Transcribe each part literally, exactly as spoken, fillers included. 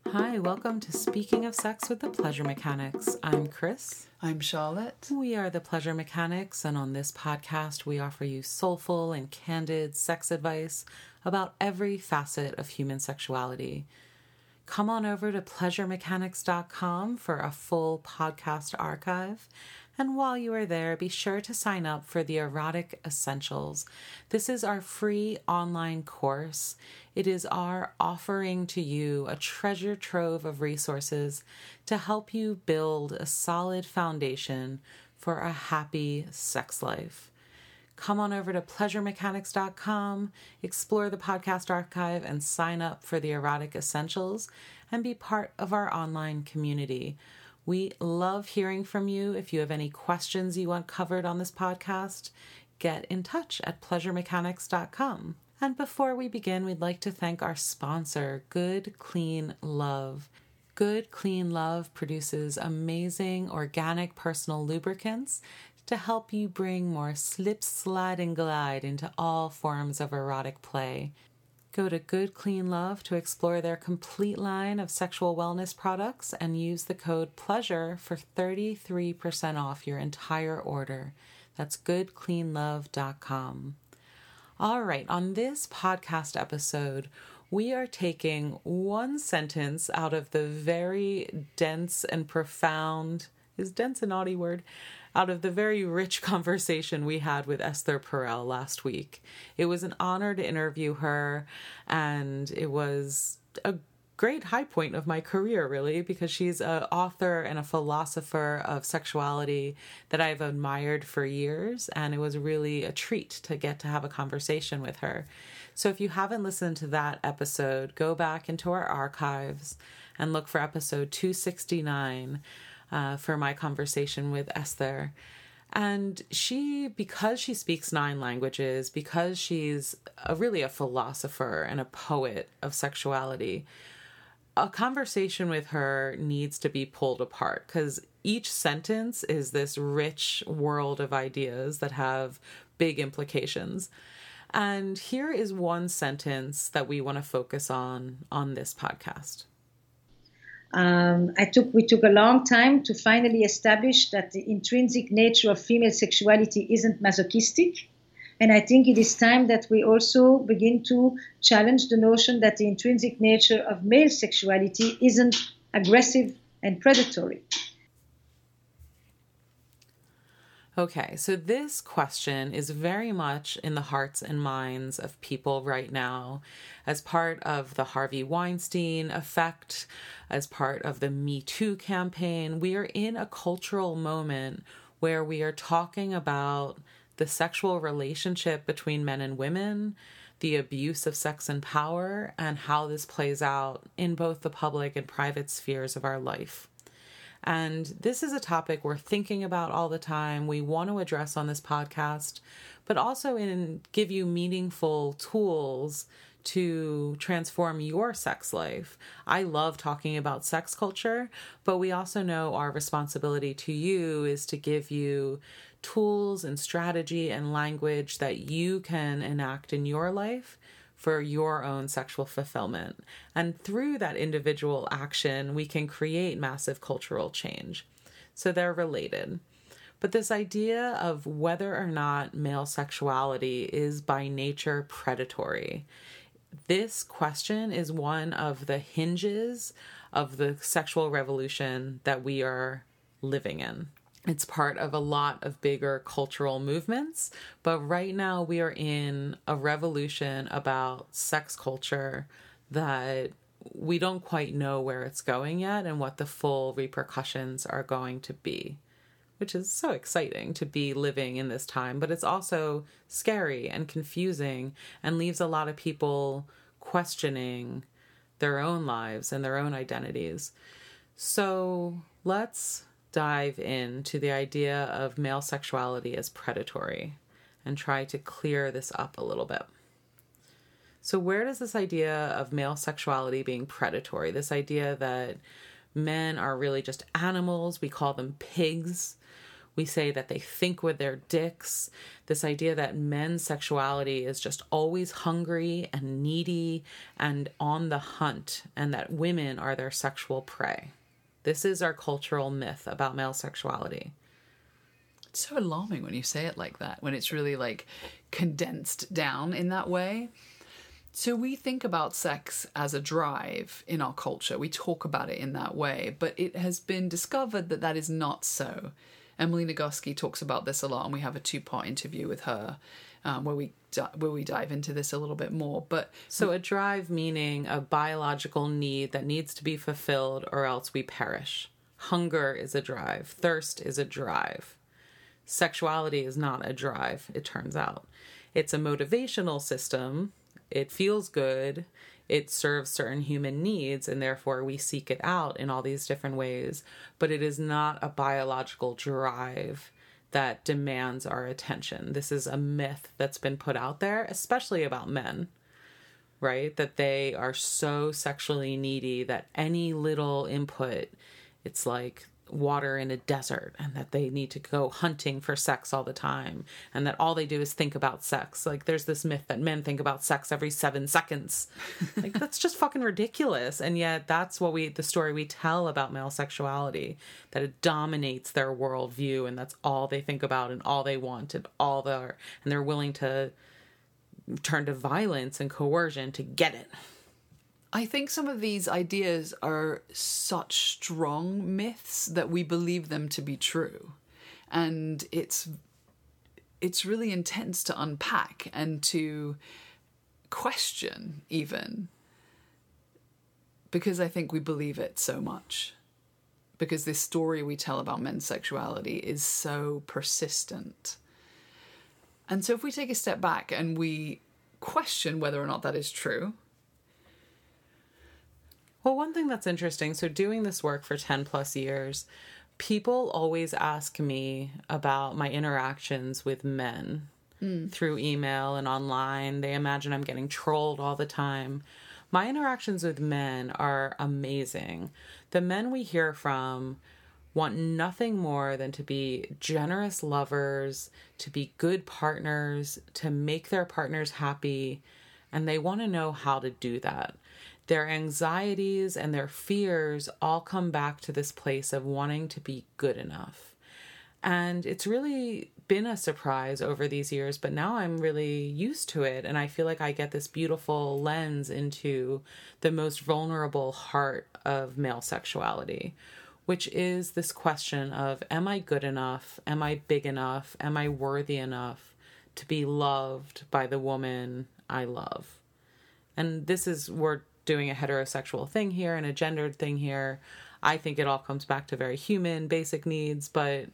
Hi, welcome to Speaking of Sex with the Pleasure Mechanics. I'm Chris. I'm Charlotte. We are the Pleasure Mechanics, and on this podcast, we offer you soulful and candid sex advice about every facet of human sexuality. Come on over to pleasure mechanics dot com for a full podcast archive. And while you are there, be sure to sign up for the Erotic Essentials. This is our free online course. It is our offering to you a treasure trove of resources to help you build a solid foundation for a happy sex life. Come on over to pleasure mechanics dot com, explore the podcast archive, and sign up for the Erotic Essentials and be part of our online community. We love hearing from you. If you have any questions you want covered on this podcast, get in touch at pleasure mechanics dot com. And before we begin, we'd like to thank our sponsor, Good Clean Love. Good Clean Love produces amazing organic personal lubricants to help you bring more slip, slide, and glide into all forms of erotic play. Go to Good Clean Love to explore their complete line of sexual wellness products and use the code PLEASURE for thirty-three percent off your entire order. That's good clean love dot com. All right, on this podcast episode, we are taking one sentence out of the very dense and profound, is dense a naughty word? Out of the very rich conversation we had with Esther Perel last week. It was an honor to interview her, and it was a great high point of my career, really, because she's an author and a philosopher of sexuality that I've admired for years, and it was really a treat to get to have a conversation with her. So if you haven't listened to that episode, go back into our archives and look for episode two sixty-nine uh, for my conversation with Esther. And she, because she speaks nine languages, because she's a, really a philosopher and a poet of sexuality, a conversation with her needs to be pulled apart because each sentence is this rich world of ideas that have big implications. And here is one sentence that we want to focus on on this podcast. Um, I took we took a long time to finally establish that the intrinsic nature of female sexuality isn't masochistic. And I think it is time that we also begin to challenge the notion that the intrinsic nature of male sexuality isn't aggressive and predatory. Okay, so this question is very much in the hearts and minds of people right now as part of the Harvey Weinstein effect, as part of the Me Too campaign. We are in a cultural moment where we are talking about the sexual relationship between men and women, the abuse of sex and power, and how this plays out in both the public and private spheres of our life. And this is a topic we're thinking about all the time. We want to address on this podcast, but also in give you meaningful tools to transform your sex life. I love talking about sex culture, but we also know our responsibility to you is to give you tools and strategy and language that you can enact in your life for your own sexual fulfillment. And through that individual action, we can create massive cultural change. So they're related. But this idea of whether or not male sexuality is by nature predatory, this question is one of the hinges of the sexual revolution that we are living in. It's part of a lot of bigger cultural movements, but right now we are in a revolution about sex culture that we don't quite know where it's going yet and what the full repercussions are going to be, which is so exciting to be living in this time, but it's also scary and confusing and leaves a lot of people questioning their own lives and their own identities. So let's dive into the idea of male sexuality as predatory and try to clear this up a little bit. So where does this idea of male sexuality being predatory, this idea that men are really just animals, we call them pigs, We say that they think with their dicks. This idea that men's sexuality is just always hungry and needy and on the hunt, and that women are their sexual prey. This is our cultural myth about male sexuality. It's so alarming when you say it like that, when it's really like condensed down in that way. So we think about sex as a drive in our culture. We talk about it in that way, but it has been discovered that that is not so. Emily Nagoski talks about this a lot, and we have a two-part interview with her um, where we di- where we dive into this a little bit more. But so a drive meaning a biological need that needs to be fulfilled or else we perish. Hunger is a drive. Thirst is a drive. Sexuality is not a drive, it turns out. It's a motivational system. It feels good. It serves certain human needs, and therefore we seek it out in all these different ways. But it is not a biological drive that demands our attention. This is a myth that's been put out there, especially about men, right? That they are so sexually needy that any little input, it's like water in a desert, and that they need to go hunting for sex all the time, and that all they do is think about sex. Like, there's this myth that men think about sex every seven seconds. Like, that's just fucking ridiculous. And yet that's what we, the story we tell about male sexuality, that it dominates their worldview, and that's all they think about and all they want and all their, and they're willing to turn to violence and coercion to get it. I think some of these ideas are such strong myths that we believe them to be true. And it's it's really intense to unpack and to question even, because I think we believe it so much. Because this story we tell about men's sexuality is so persistent. And so if we take a step back and we question whether or not that is true. Well, one thing that's interesting, so doing this work for ten plus years, people always ask me about my interactions with men mm. through email and online. They imagine I'm getting trolled all the time. My interactions with men are amazing. The men we hear from want nothing more than to be generous lovers, to be good partners, to make their partners happy, and they want to know how to do that. Their anxieties and their fears all come back to this place of wanting to be good enough. And it's really been a surprise over these years, but now I'm really used to it. And I feel like I get this beautiful lens into the most vulnerable heart of male sexuality, which is this question of, am I good enough? Am I big enough? Am I worthy enough to be loved by the woman I love? And this is, we're doing a heterosexual thing here and a gendered thing here. I think it all comes back to very human, basic needs, but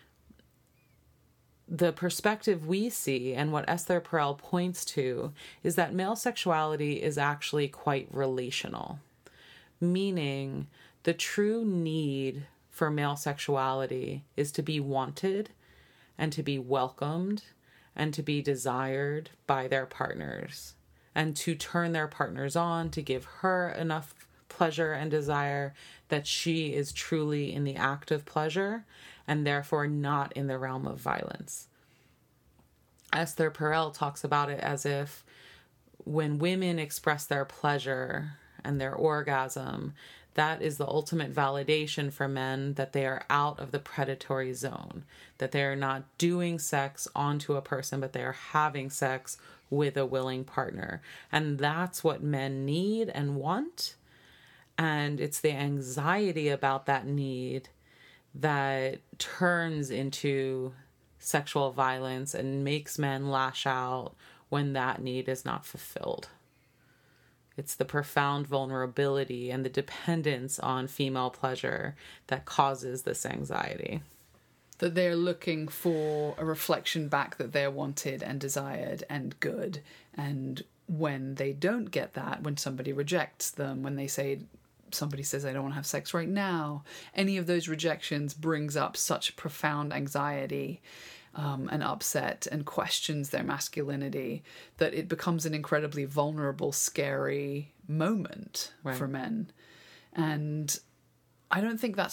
the perspective we see and what Esther Perel points to is that male sexuality is actually quite relational, meaning the true need for male sexuality is to be wanted and to be welcomed and to be desired by their partners, and to turn their partners on, to give her enough pleasure and desire that she is truly in the act of pleasure and therefore not in the realm of violence. Esther Perel talks about it as if when women express their pleasure and their orgasm, that is the ultimate validation for men that they are out of the predatory zone, that they are not doing sex onto a person, but they are having sex with a willing partner. And that's what men need and want. And it's the anxiety about that need that turns into sexual violence and makes men lash out when that need is not fulfilled. It's the profound vulnerability and the dependence on female pleasure that causes this anxiety. That they're looking for a reflection back that they're wanted and desired and good. And when they don't get that, when somebody rejects them, when they say, somebody says, I don't want to have sex right now, any of those rejections brings up such profound anxiety um, and upset and questions their masculinity that it becomes an incredibly vulnerable, scary moment right. for men. And I don't think that's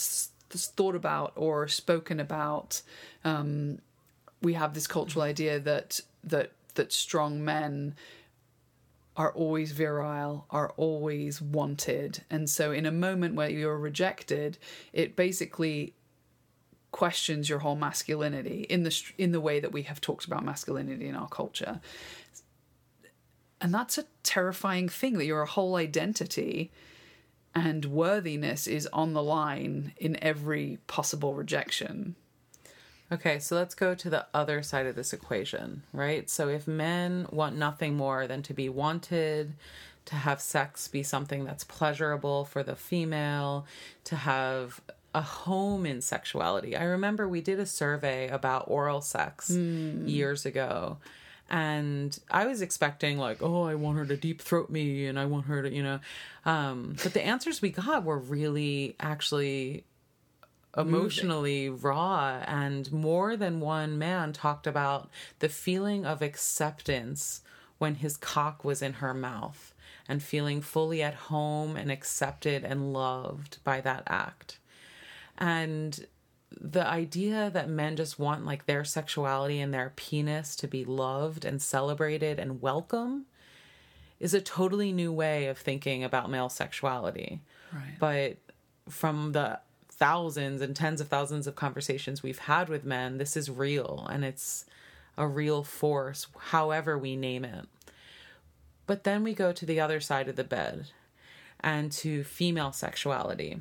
thought about or spoken about. Um, we have this cultural idea that that that strong men are always virile, are always wanted. And so in a moment where you're rejected, it basically questions your whole masculinity in the in the way that we have talked about masculinity in our culture. And that's a terrifying thing, that your whole identity and worthiness is on the line in every possible rejection. Okay, so let's go to the other side of this equation, right? So if men want nothing more than to be wanted, to have sex be something that's pleasurable for the female, to have a home in sexuality. I remember we did a survey about oral sex mm. years ago, and I was expecting like, oh, I want her to deep throat me and I want her to, you know, um, but the answers we got were really actually emotionally moving, raw, and more than one man talked about the feeling of acceptance when his cock was in her mouth and feeling fully at home and accepted and loved by that act. And the idea that men just want like their sexuality and their penis to be loved and celebrated and welcome is a totally new way of thinking about male sexuality. Right. But from the thousands and tens of thousands of conversations we've had with men, this is real, and it's a real force, however we name it. But then we go to the other side of the bed and to female sexuality.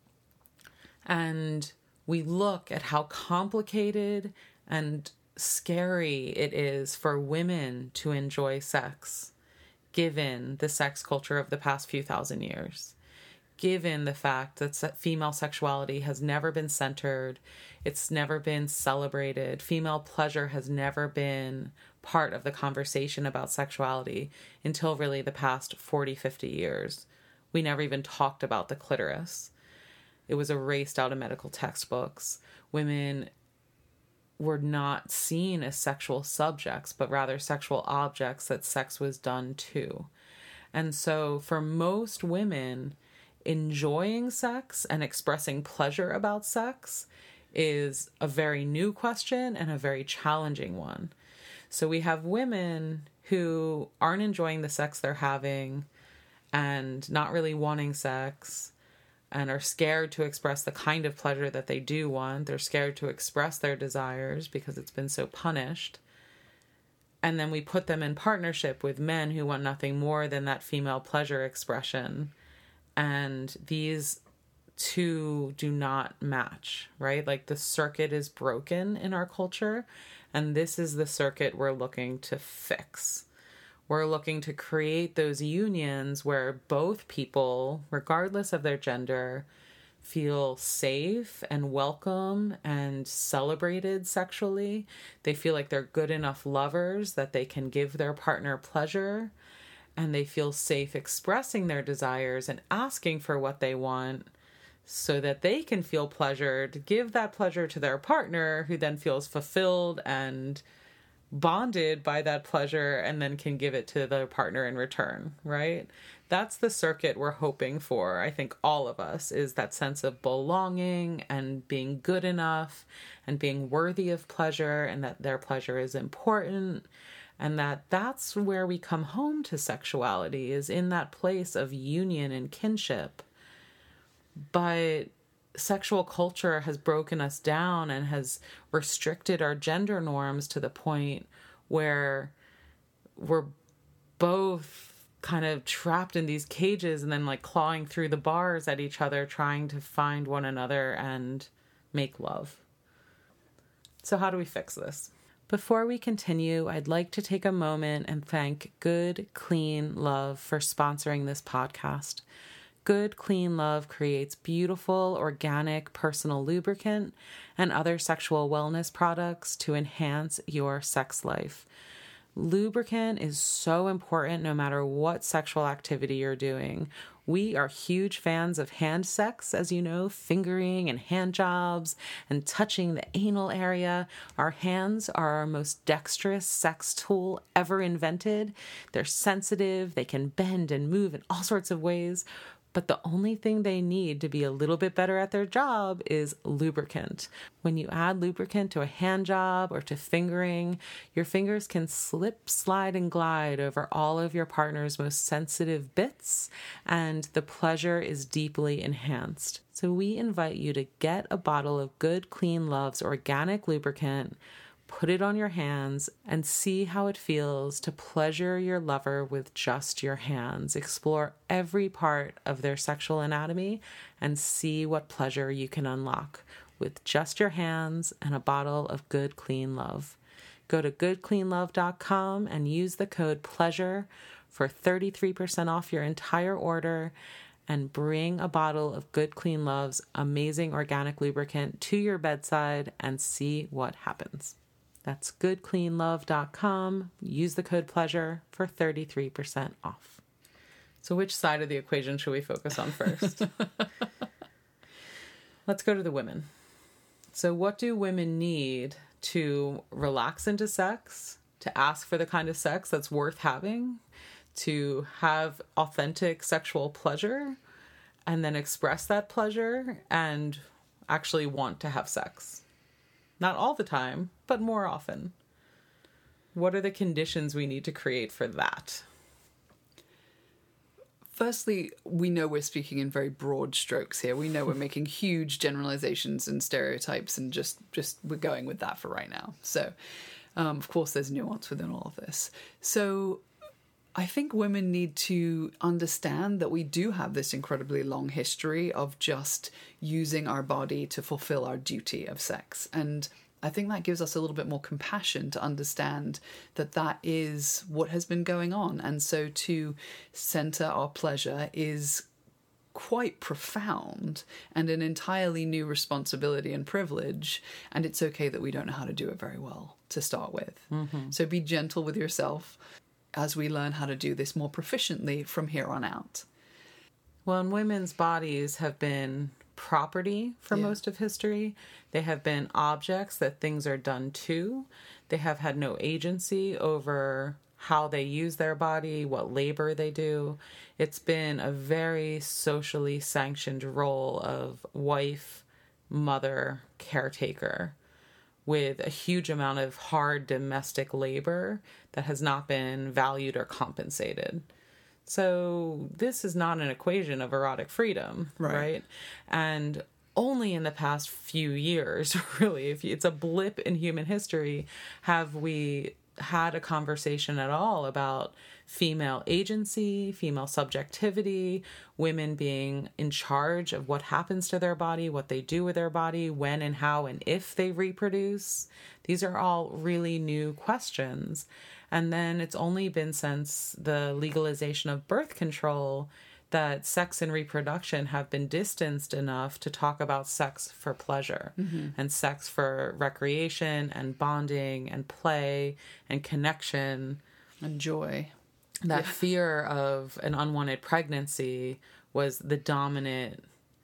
And we look at how complicated and scary it is for women to enjoy sex, given the sex culture of the past few thousand years. Given the fact that female sexuality has never been centered, it's never been celebrated, female pleasure has never been part of the conversation about sexuality until really the past forty, fifty years. We never even talked about the clitoris. It was erased out of medical textbooks. Women were not seen as sexual subjects, but rather sexual objects that sex was done to. And so for most women, enjoying sex and expressing pleasure about sex is a very new question and a very challenging one. So we have women who aren't enjoying the sex they're having and not really wanting sex and are scared to express the kind of pleasure that they do want. They're scared to express their desires because it's been so punished. And then we put them in partnership with men who want nothing more than that female pleasure expression. And these two do not match, right? Like the circuit is broken in our culture, and this is the circuit we're looking to fix. We're looking to create those unions where both people, regardless of their gender, feel safe and welcome and celebrated sexually. They feel like they're good enough lovers that they can give their partner pleasure. And they feel safe expressing their desires and asking for what they want so that they can feel pleasure to give that pleasure to their partner, who then feels fulfilled and bonded by that pleasure and then can give it to their partner in return, right? That's the circuit we're hoping for. I think all of us is that sense of belonging and being good enough and being worthy of pleasure, and that their pleasure is important. And that that's where we come home to sexuality, is in that place of union and kinship. But sexual culture has broken us down and has restricted our gender norms to the point where we're both kind of trapped in these cages and then like clawing through the bars at each other, trying to find one another and make love. So how do we fix this? Before we continue, I'd like to take a moment and thank Good Clean Love for sponsoring this podcast. Good Clean Love creates beautiful, organic, personal lubricant and other sexual wellness products to enhance your sex life. Lubricant is so important no matter what sexual activity you're doing. We are huge fans of hand sex, as you know, fingering and hand jobs and touching the anal area. Our hands are our most dexterous sex tool ever invented. They're sensitive, they can bend and move in all sorts of ways. But the only thing they need to be a little bit better at their job is lubricant. When you add lubricant to a hand job or to fingering, your fingers can slip, slide, and glide over all of your partner's most sensitive bits, and the pleasure is deeply enhanced. So we invite you to get a bottle of Good Clean Love's organic lubricant, put it on your hands, and see how it feels to pleasure your lover with just your hands. Explore every part of their sexual anatomy and see what pleasure you can unlock with just your hands and a bottle of Good Clean Love. Go to good clean love dot com and use the code PLEASURE for thirty-three percent off your entire order, and bring a bottle of Good Clean Love's amazing organic lubricant to your bedside and see what happens. That's good clean love dot com. Use the code PLEASURE for thirty-three percent off. So which side of the equation should we focus on first? Let's go to the women. So what do women need to relax into sex, to ask for the kind of sex that's worth having, to have authentic sexual pleasure, and then express that pleasure and actually want to have sex? Not all the time, but more often. What are the conditions we need to create for that? Firstly, we know we're speaking in very broad strokes here. We know we're making huge generalizations and stereotypes, and just, just we're going with that for right now. So, um, of course, there's nuance within all of this. So I think women need to understand that we do have this incredibly long history of just using our body to fulfill our duty of sex. And I think that gives us a little bit more compassion to understand that that is what has been going on. And so to center our pleasure is quite profound and an entirely new responsibility and privilege. And it's okay that we don't know how to do it very well to start with. Mm-hmm. So be gentle with yourself as we learn how to do this more proficiently from here on out. Well, and women's bodies have been property for yeah. most of history. They have been objects that things are done to. They have had no agency over how they use their body, what labor they do. It's been a very socially sanctioned role of wife, mother, caretaker, with a huge amount of hard domestic labor that has not been valued or compensated. So this is not an equation of erotic freedom, right? right? And only in the past few years, really, if it's a blip in human history, have we had a conversation at all about female agency, female subjectivity, women being in charge of what happens to their body, what they do with their body, when and how and if they reproduce. These are all really new questions. And then it's only been since the legalization of birth control that sex and reproduction have been distanced enough to talk about sex for pleasure mm-hmm. and sex for recreation and bonding and play and connection. And joy. That yeah. fear of an unwanted pregnancy was the dominant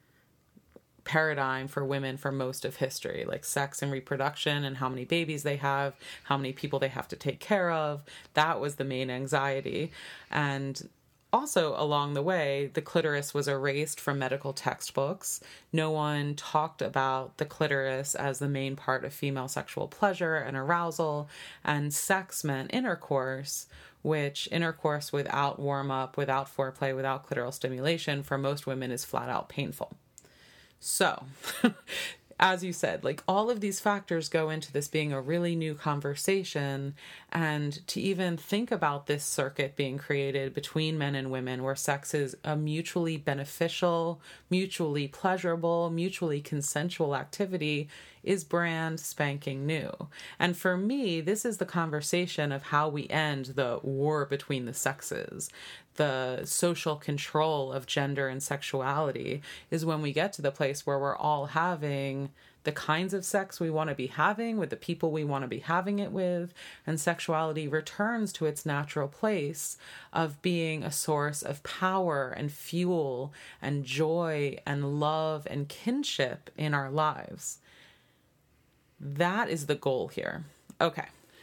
paradigm for women for most of history, like sex and reproduction and how many babies they have, how many people they have to take care of. That was the main anxiety. And also, along the way, the clitoris was erased from medical textbooks. No one talked about the clitoris as the main part of female sexual pleasure and arousal, and sex meant intercourse, which intercourse without warm-up, without foreplay, without clitoral stimulation, for most women is flat out painful. So, as you said, like all of these factors go into this being a really new conversation, and to even think about this circuit being created between men and women where sex is a mutually beneficial, mutually pleasurable, mutually consensual activity is brand spanking new. And for me, this is the conversation of how we end the war between the sexes. The social control of gender and sexuality is when we get to the place where we're all having the kinds of sex we want to be having with the people we want to be having it with, and sexuality returns to its natural place of being a source of power and fuel and joy and love and kinship in our lives. That is the goal here. Okay.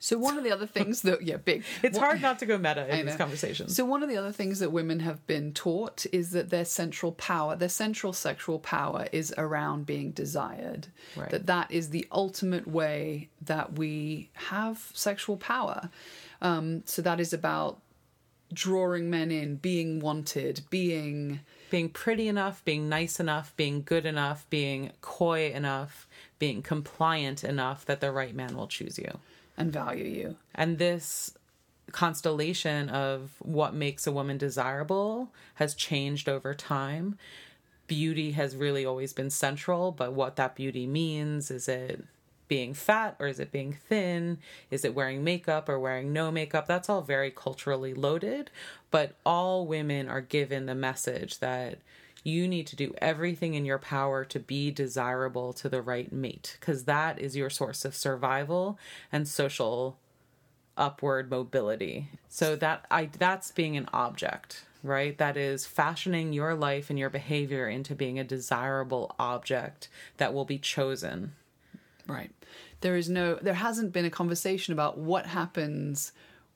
So one of the other things that, yeah, big. It's What- hard not to go meta I in these know. conversations. So one of the other things that women have been taught is that their central power, their central sexual power is around being desired. Right. That that is the ultimate way that we have sexual power. Um, so that is about drawing men in, being wanted, being... Being pretty enough, being nice enough, being good enough, being coy enough, being compliant enough that the right man will choose you. and value you. And this constellation of what makes a woman desirable has changed over time. Beauty has really always been central, but what that beauty means, is it being fat or is it being thin? Is it wearing makeup or wearing no makeup? That's all very culturally loaded, but all women are given the message that you need to do everything in your power to be desirable to the right mate, because that is your source of survival and social upward mobility. So that I that's being an object, right? That is fashioning your life and your behavior into being a desirable object that will be chosen. Right. There is no, there hasn't been a conversation about what happens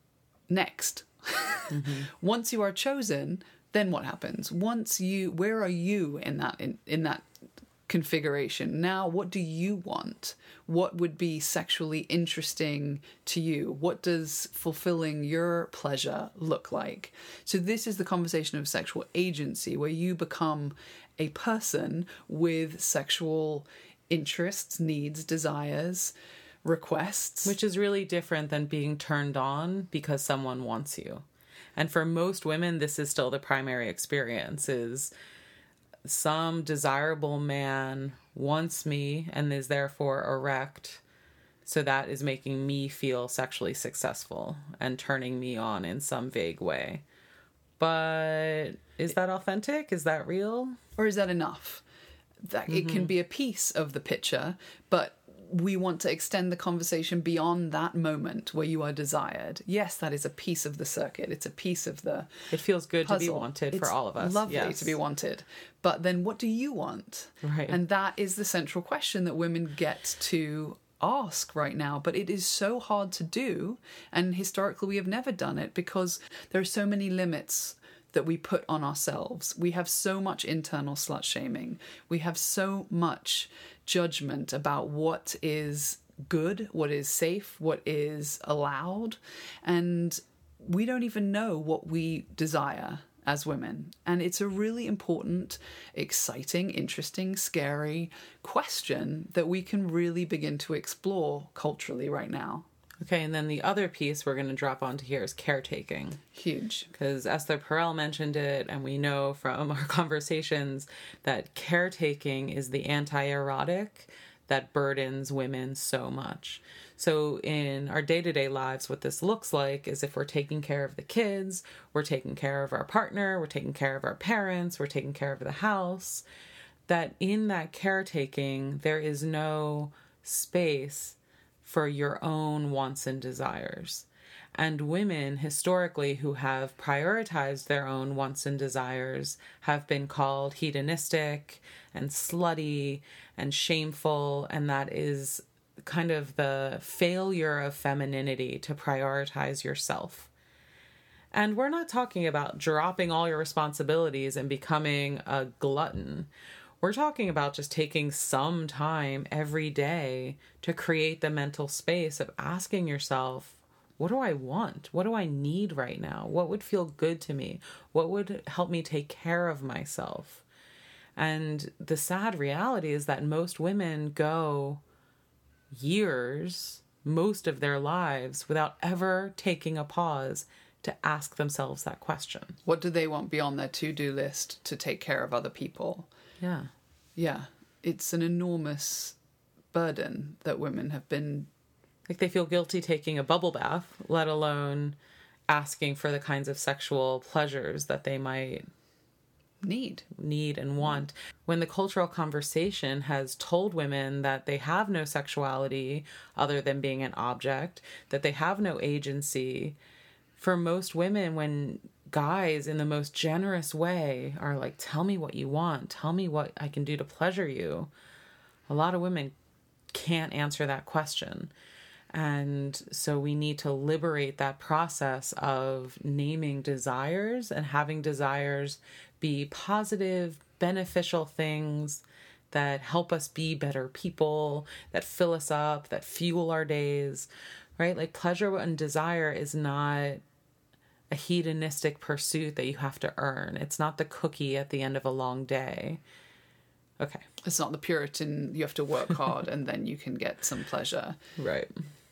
next. Mm-hmm. Once you are chosen, then what happens? Once you, where are you in that, in, in that configuration? Now, what do you want? What would be sexually interesting to you? What does fulfilling your pleasure look like? So this is the conversation of sexual agency, where you become a person with sexual interests, needs, desires, requests. Which is really different than being turned on because someone wants you. And for most women, this is still the primary experience, is some desirable man wants me and is therefore erect. So that is making me feel sexually successful and turning me on in some vague way. But is that authentic? Is that real? Or is that enough? That it can be a piece of the picture, but we want to extend the conversation beyond that moment where you are desired. Yes, that is a piece of the circuit. It's a piece of the It feels good puzzle. to be wanted It's for all of us. lovely Yes. to be wanted. But then what do you want? Right. And that is the central question that women get to ask right now, but it is so hard to do, and historically we have never done it because there are so many limits that we put on ourselves. We have so much internal slut shaming. We have so much judgment about what is good, what is safe, what is allowed, and we don't even know what we desire as women. And it's a really important, exciting, interesting, scary question that we can really begin to explore culturally right now. Okay, and then the other piece we're going to drop onto here is caretaking. Huge. Because Esther Perel mentioned it, and we know from our conversations that caretaking is the anti-erotic that burdens women so much. So in our day-to-day lives, what this looks like is if we're taking care of the kids, we're taking care of our partner, we're taking care of our parents, we're taking care of the house, that in that caretaking, there is no space for your own wants and desires. And women, historically, who have prioritized their own wants and desires have been called hedonistic and slutty and shameful, and that is kind of the failure of femininity to prioritize yourself. And we're not talking about dropping all your responsibilities and becoming a glutton. We're talking about just taking some time every day to create the mental space of asking yourself, what do I want? What do I need right now? What would feel good to me? What would help me take care of myself? And the sad reality is that most women go years, most of their lives, without ever taking a pause to ask themselves that question. What do they want beyond their to-do list to take care of other people? Yeah. Yeah, it's an enormous burden that women have been... Like they feel guilty taking a bubble bath, let alone asking for the kinds of sexual pleasures that they might need. need and want. When the cultural conversation has told women that they have no sexuality other than being an object, that they have no agency, for most women, when guys in the most generous way are like, tell me what you want, tell me what I can do to pleasure you, a lot of women can't answer that question. And so we need to liberate that process of naming desires and having desires be positive, beneficial things that help us be better people, that fill us up, that fuel our days, right? Like pleasure and desire is not a hedonistic pursuit that you have to earn. It's not the cookie at the end of a long day. Okay. It's not the Puritan, you have to work hard and then you can get some pleasure. Right.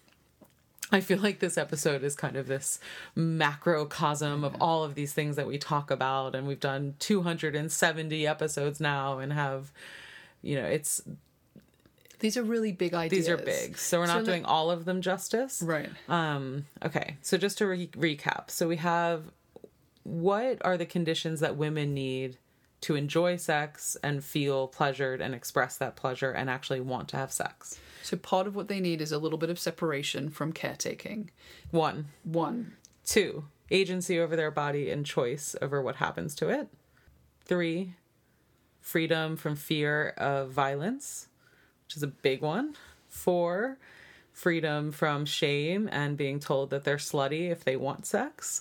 I feel like this episode is kind of this macrocosm of all of these things that we talk about. And we've done two hundred seventy episodes now and have, you know, it's... These are really big ideas. These are big. So we're not so doing like, all of them justice. Right. Um, okay. So just to re- recap. So we have, what are the conditions that women need to enjoy sex and feel pleasured and express that pleasure and actually want to have sex? So part of what they need is a little bit of separation from caretaking. One. One. Two, agency over their body and choice over what happens to it. Three, freedom from fear of violence, which is a big one. Four, freedom from shame and being told that they're slutty if they want sex.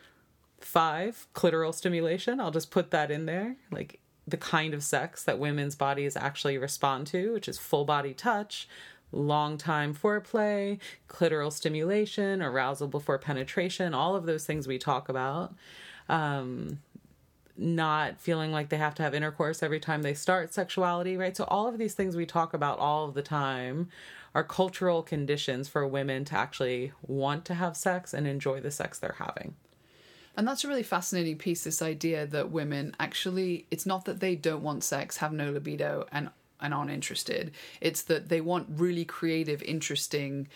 Five, clitoral stimulation. I'll just put that in there. Like the kind of sex that women's bodies actually respond to, which is full body touch, long time foreplay, clitoral stimulation, arousal before penetration, all of those things we talk about. Um, not feeling like they have to have intercourse every time they start sexuality, right? So all of these things we talk about all of the time are cultural conditions for women to actually want to have sex and enjoy the sex they're having. And that's a really fascinating piece, this idea that women actually, it's not that they don't want sex, have no libido, and, and aren't interested. It's that they want really creative, interesting,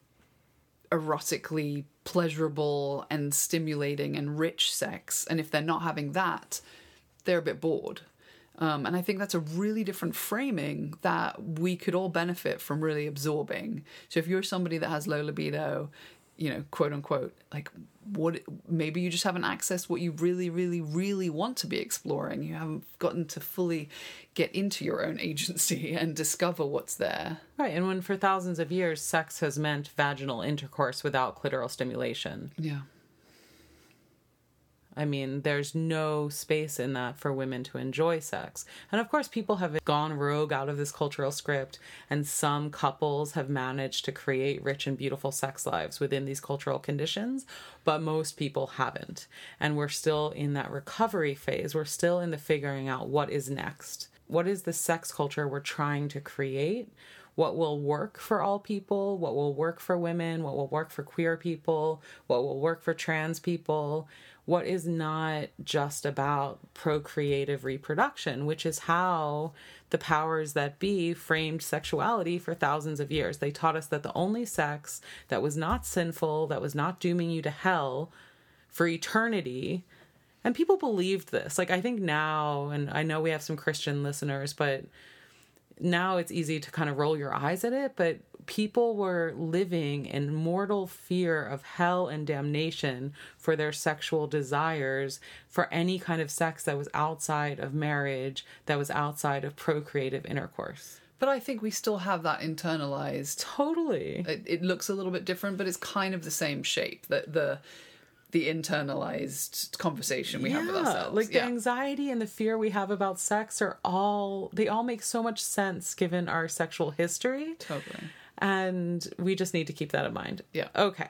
erotically pleasurable and stimulating and rich sex. And if they're not having that, they're a bit bored. Um, and I think that's a really different framing that we could all benefit from really absorbing. So if you're somebody that has low libido, you know, quote unquote, like what, maybe you just haven't accessed what you really, really, really want to be exploring. You haven't gotten to fully get into your own agency and discover what's there. Right. And when for thousands of years, sex has meant vaginal intercourse without clitoral stimulation. Yeah. I mean, there's no space in that for women to enjoy sex. And of course, people have gone rogue out of this cultural script, and some couples have managed to create rich and beautiful sex lives within these cultural conditions, but most people haven't. And we're still in that recovery phase. We're still in the figuring out what is next. What is the sex culture we're trying to create? What will work for all people? What will work for women? What will work for queer people? What will work for trans people? What is not just about procreative reproduction, which is how the powers that be framed sexuality for thousands of years. They taught us that the only sex that was not sinful, that was not dooming you to hell for eternity, and people believed this. Like, I think now, and I know we have some Christian listeners, but now it's easy to kind of roll your eyes at it, but people were living in mortal fear of hell and damnation for their sexual desires, for any kind of sex that was outside of marriage, that was outside of procreative intercourse. But I think we still have that internalized. Totally. It, it looks a little bit different, but it's kind of the same shape. The the the internalized conversation we yeah, have with ourselves. Like yeah. the anxiety and the fear we have about sex are all, they all make so much sense given our sexual history. Totally. And we just need to keep that in mind. Yeah. Okay.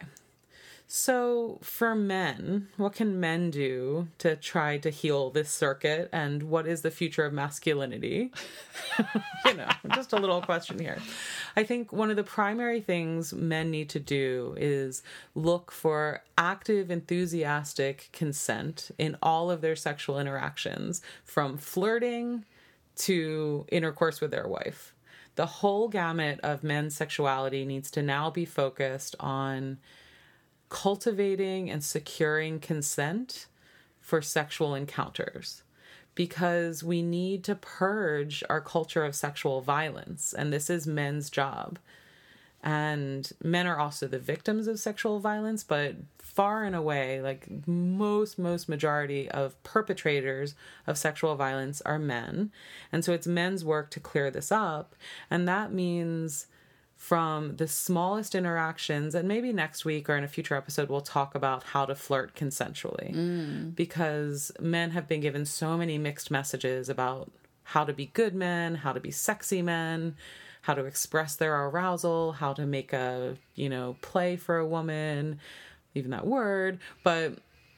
So for men, what can men do to try to heal this circuit? And what is the future of masculinity? You know, just a little question here. I think one of the primary things men need to do is look for active, enthusiastic consent in all of their sexual interactions, from flirting to intercourse with their wife. The whole gamut of men's sexuality needs to now be focused on cultivating and securing consent for sexual encounters, because we need to purge our culture of sexual violence, and this is men's job. And men are also the victims of sexual violence, but far and away, like most, most majority of perpetrators of sexual violence are men. And so it's men's work to clear this up. And that means from the smallest interactions. And maybe next week or in a future episode, we'll talk about how to flirt consensually. Mm. Because men have been given so many mixed messages about how to be good men, how to be sexy men, how to express their arousal, how to make a, you know, play for a woman, even that word. But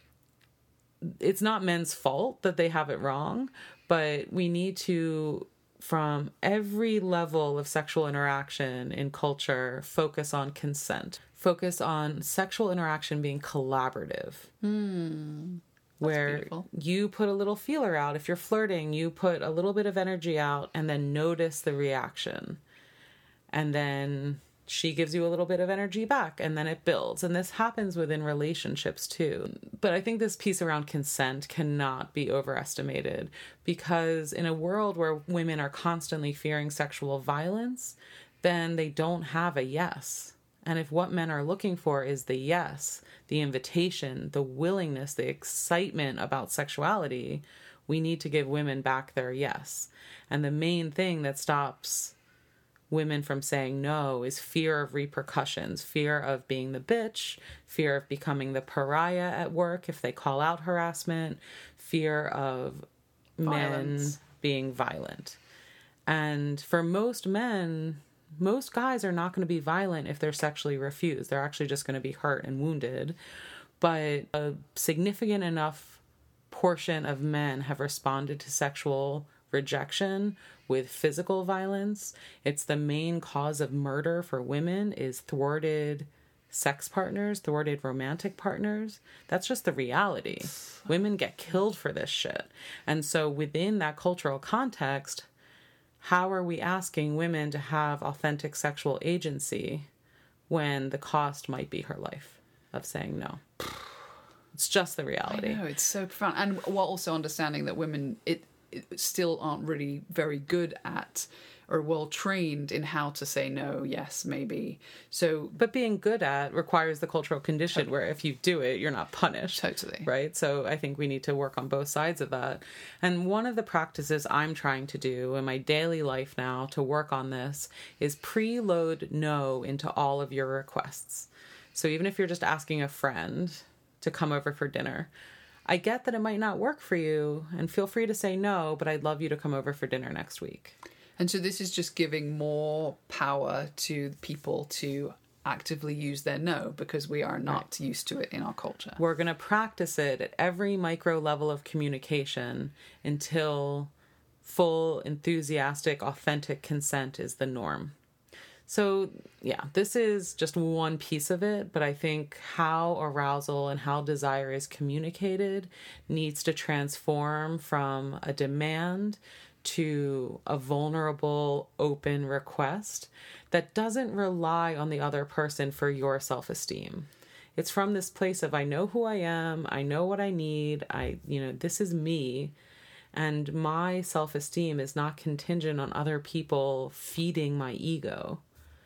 it's not men's fault that they have it wrong, but we need to, from every level of sexual interaction in culture, focus on consent. Focus on sexual interaction being collaborative. Mm, where beautiful. You put a little feeler out. If you're flirting, you put a little bit of energy out and then notice the reaction. And then she gives you a little bit of energy back, and then it builds. And this happens within relationships too. But I think this piece around consent cannot be overestimated, because in a world where women are constantly fearing sexual violence, then they don't have a yes. And if what men are looking for is the yes, the invitation, the willingness, the excitement about sexuality, we need to give women back their yes. And the main thing that stops women from saying no is fear of repercussions, fear of being the bitch, fear of becoming the pariah at work if they call out harassment, fear of Violence. men being violent. And for most men, most guys are not going to be violent if they're sexually refused. They're actually just going to be hurt and wounded. But a significant enough portion of men have responded to sexual rejection with physical violence. It's the main cause of murder for women is thwarted sex partners, thwarted romantic partners. That's just the reality. Women get killed for this shit. And so within that cultural context, how are we asking women to have authentic sexual agency when the cost might be her life of saying no? It's just the reality. I know, it's so profound. And while also understanding that women it, it still aren't really very good at or well trained in how to say no, yes, maybe. So, but being good at requires the cultural condition totally. Where if you do it, you're not punished. Totally. Right? So I think we need to work on both sides of that. And one of the practices I'm trying to do in my daily life now to work on this is preload no into all of your requests. So even if you're just asking a friend to come over for dinner, I get that it might not work for you, and feel free to say no, but I'd love you to come over for dinner next week. And so this is just giving more power to people to actively use their no, because we are not right. used to it in our culture. We're going to practice it at every micro level of communication until full, enthusiastic, authentic consent is the norm. So, yeah, this is just one piece of it, but I think how arousal and how desire is communicated needs to transform from a demand to a vulnerable, open request that doesn't rely on the other person for your self-esteem. It's from this place of, I know who I am, I know what I need, I, you know, this is me, and my self-esteem is not contingent on other people feeding my ego.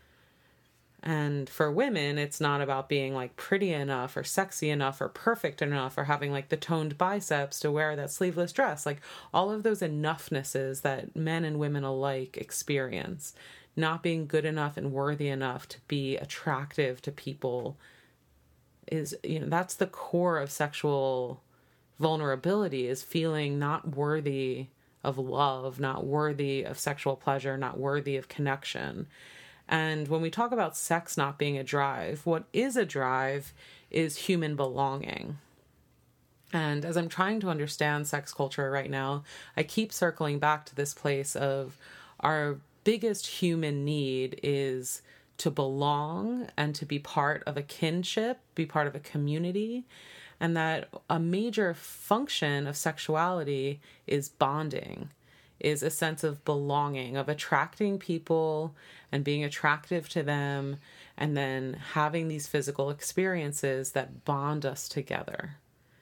And for women, it's not about being like pretty enough or sexy enough or perfect enough or having like the toned biceps to wear that sleeveless dress. Like all of those enoughnesses that men and women alike experience, not being good enough and worthy enough to be attractive to people is, you know, that's the core of sexual vulnerability, is feeling not worthy of love, not worthy of sexual pleasure, not worthy of connection. And when we talk about sex not being a drive, what is a drive is human belonging. And as I'm trying to understand sex culture right now, I keep circling back to this place of our biggest human need is to belong and to be part of a kinship, be part of a community, and that a major function of sexuality is bonding, is a sense of belonging, of attracting people and being attractive to them, and then having these physical experiences that bond us together.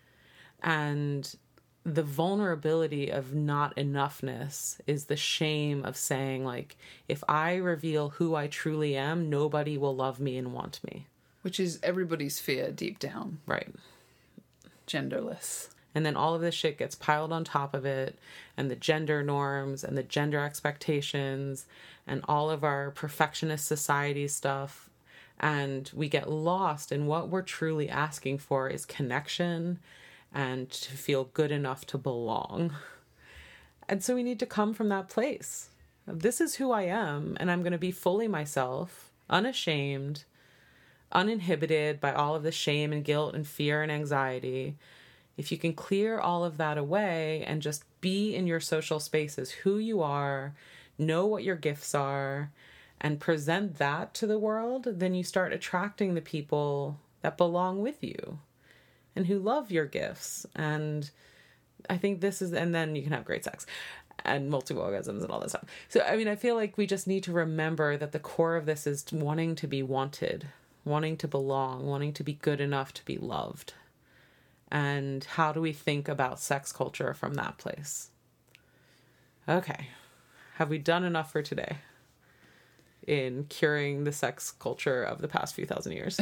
And the vulnerability of not enoughness is the shame of saying, like, if I reveal who I truly am, nobody will love me and want me. Which is everybody's fear deep down. Right. Genderless. And then all of this shit gets piled on top of it, and the gender norms and the gender expectations and all of our perfectionist society stuff. And we get lost in what we're truly asking for is connection and to feel good enough to belong. And so we need to come from that place. This is who I am, and I'm going to be fully myself, unashamed, uninhibited by all of the shame and guilt and fear and anxiety. If you can clear all of that away and just be in your social spaces who you are, know what your gifts are, and present that to the world, then you start attracting the people that belong with you and who love your gifts. And I think this is, and then you can have great sex and multiple orgasms and all that stuff. So, I mean, I feel like we just need to remember that the core of this is wanting to be wanted, wanting to belong, wanting to be good enough to be loved. And how do we think about sex culture from that place? Okay. Have we done enough for today in curing the sex culture of the past few thousand years?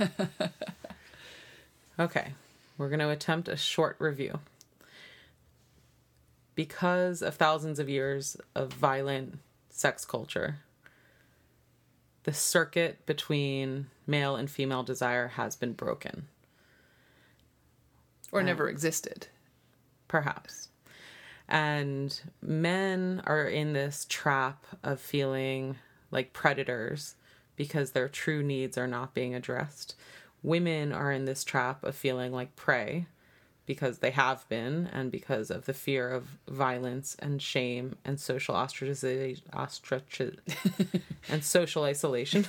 Okay. We're going to attempt a short review. Because of thousands of years of violent sex culture, the circuit between male and female desire has been broken. Or never existed. Perhaps. And men are in this trap of feeling like predators because their true needs are not being addressed. Women are in this trap of feeling like prey because they have been, and because of the fear of violence and shame and social ostracization, ostraci- and social isolation.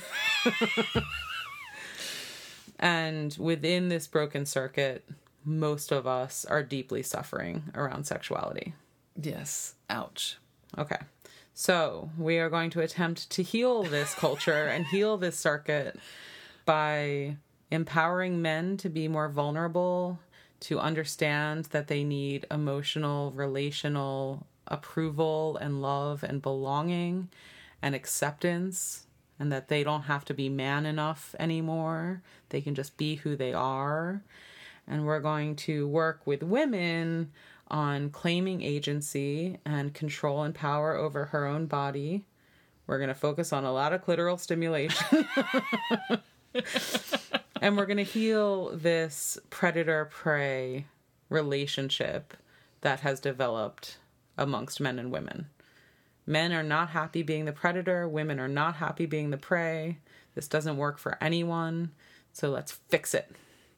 And within this broken circuit, most of us are deeply suffering around sexuality. Yes. Ouch. Okay. So we are going to attempt to heal this culture and heal this circuit by empowering men to be more vulnerable, to understand that they need emotional, relational approval and love and belonging and acceptance, and that they don't have to be man enough anymore. They can just be who they are. And we're going to work with women on claiming agency and control and power over her own body. We're going to focus on a lot of clitoral stimulation. And we're going to heal this predator-prey relationship that has developed amongst men and women. Men are not happy being the predator. Women are not happy being the prey. This doesn't work for anyone. So let's fix it.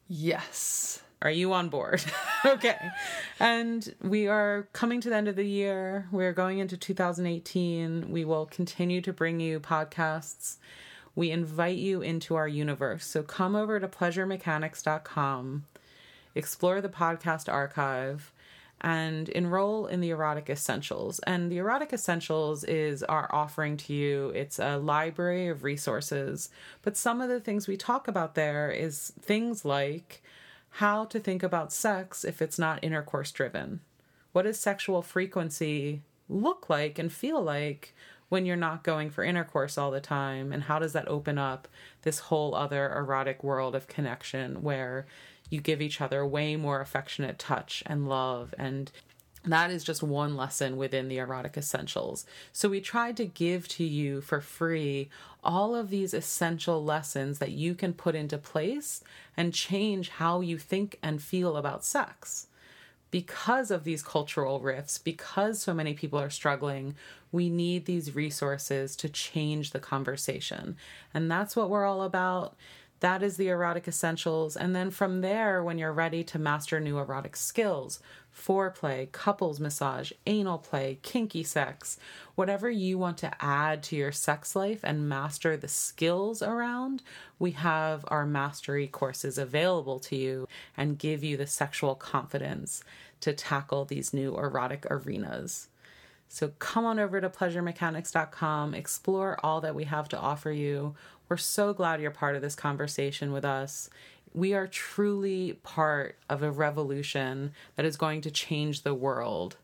Yes. Are you on board? Okay. And we are coming to the end of the year. We're going into two thousand eighteen. We will continue to bring you podcasts. We invite you into our universe. So come over to pleasure mechanics dot com, explore the podcast archive, and enroll in the Erotic Essentials. And the Erotic Essentials is our offering to you. It's a library of resources. But some of the things we talk about there is things like how to think about sex if it's not intercourse driven. What does sexual frequency look like and feel like when you're not going for intercourse all the time? And how does that open up this whole other erotic world of connection where you give each other way more affectionate touch and love? And that is just one lesson within the Erotic Essentials. So we tried to give to you for free all of these essential lessons that you can put into place and change how you think and feel about sex. Because of these cultural rifts, because so many people are struggling, we need these resources to change the conversation. And that's what we're all about. That is the Erotic Essentials. And then from there, when you're ready to master new erotic skills, foreplay, couples massage, anal play, kinky sex, whatever you want to add to your sex life and master the skills around, we have our mastery courses available to you and give you the sexual confidence to tackle these new erotic arenas. So come on over to pleasure mechanics dot com, explore all that we have to offer you. We're so glad you're part of this conversation with us. We are truly part of a revolution that is going to change the world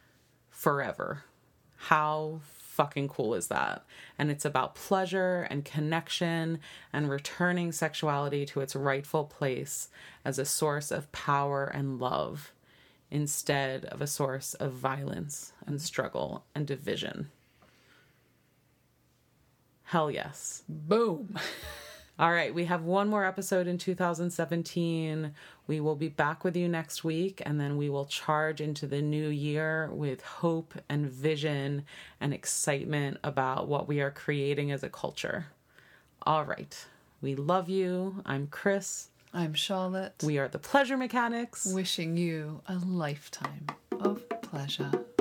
forever. How fucking cool is that? And it's about pleasure and connection and returning sexuality to its rightful place as a source of power and love instead of a source of violence and struggle and division. Hell yes. Boom. All right, we have one more episode in two thousand seventeen. We will be back with you next week, and then we will charge into the new year with hope and vision and excitement about what we are creating as a culture. All right, we love you. I'm Chris. I'm Charlotte. We are the Pleasure Mechanics. Wishing you a lifetime of pleasure.